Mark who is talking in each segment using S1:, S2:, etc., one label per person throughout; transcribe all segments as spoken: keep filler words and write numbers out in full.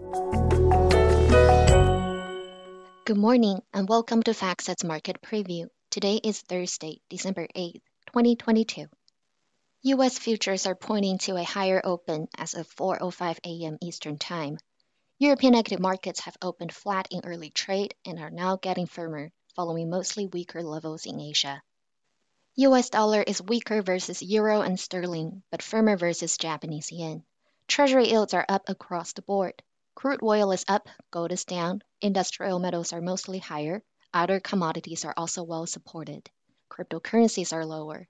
S1: Good morning and welcome to FactSet's Market Preview. Today is Thursday, December eighth, twenty twenty-two. U S futures are pointing to a higher open as of four oh five a.m. Eastern Time. European equity markets have opened flat in early trade and are now getting firmer, following mostly weaker levels in Asia. U S dollar is weaker versus euro and sterling, but firmer versus Japanese yen. Treasury yields are up across the board. Crude oil is up, gold is down, industrial metals are mostly higher, other commodities are also well supported. Cryptocurrencies are lower.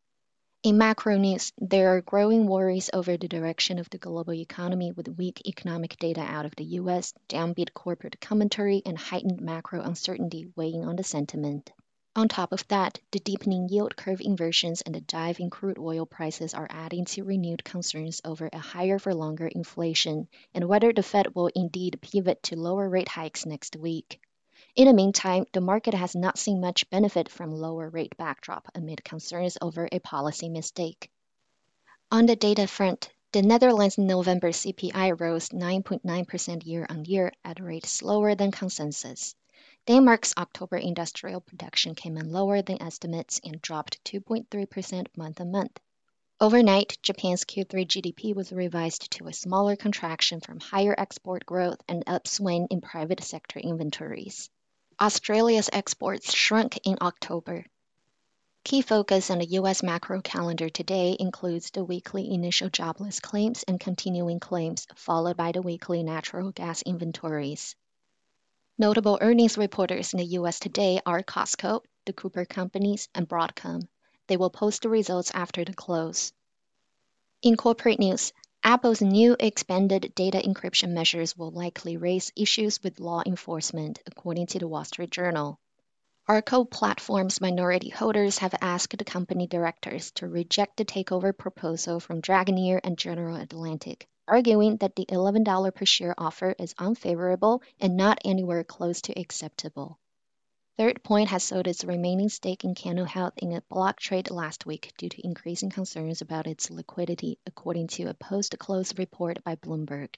S1: In macro news, there are growing worries over the direction of the global economy with weak economic data out of the U S, downbeat corporate commentary, and heightened macro uncertainty weighing on the sentiment. On top of that, the deepening yield curve inversions and the dive in crude oil prices are adding to renewed concerns over a higher for longer inflation and whether the Fed will indeed pivot to lower rate hikes next week. In the meantime, the market has not seen much benefit from lower rate backdrop amid concerns over a policy mistake. On the data front, the Netherlands November C P I rose nine point nine percent year-on-year at a rate slower than consensus. Denmark's October industrial production came in lower than estimates and dropped two point three percent month-on-month. Overnight, Japan's Q three G D P was revised to a smaller contraction from higher export growth and upswing in private sector inventories. Australia's exports shrunk in October. Key focus on the U S macro calendar today includes the weekly initial jobless claims and continuing claims, followed by the weekly natural gas inventories. Notable earnings reporters in the U S today are Costco, the Cooper Companies, and Broadcom. They will post the results after the close. In corporate news, Apple's new expanded data encryption measures will likely raise issues with law enforcement, according to the Wall Street Journal. Arco Platforms minority holders have asked the company directors to reject the takeover proposal from Dragoneer and General Atlantic, arguing that the eleven dollars per share offer is unfavorable and not anywhere close to acceptable. Third Point has sold its remaining stake in Cano Health in a block trade last week due to increasing concerns about its liquidity, according to a post-close report by Bloomberg.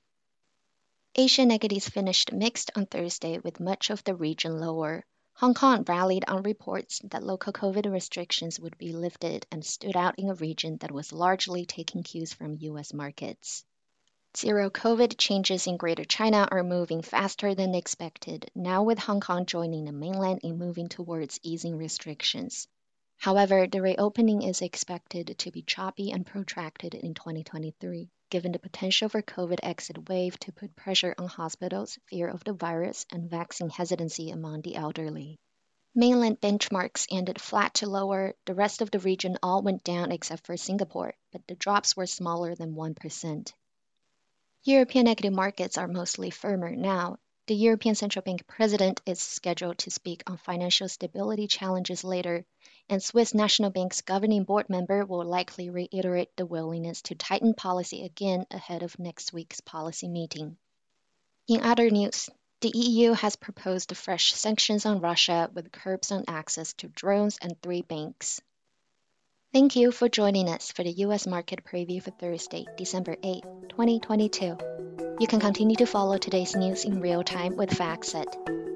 S1: Asian equities finished mixed on Thursday with much of the region lower. Hong Kong rallied on reports that local COVID restrictions would be lifted and stood out in a region that was largely taking cues from U S markets. Zero COVID changes in Greater China are moving faster than expected, now with Hong Kong joining the mainland in moving towards easing restrictions. However, the reopening is expected to be choppy and protracted in twenty twenty-three, given the potential for COVID exit wave to put pressure on hospitals, fear of the virus, and vaccine hesitancy among the elderly. Mainland benchmarks ended flat to lower. The rest of the region all went down except for Singapore, but the drops were smaller than one percent. European equity markets are mostly firmer now. The European Central Bank president is scheduled to speak on financial stability challenges later, and Swiss National Bank's governing board member will likely reiterate the willingness to tighten policy again ahead of next week's policy meeting. In other news, the E U has proposed fresh sanctions on Russia with curbs on access to drones and three banks. Thank you for joining us for the U S Market Preview for Thursday, December eighth, twenty twenty-two. You can continue to follow today's news in real time with FactSet.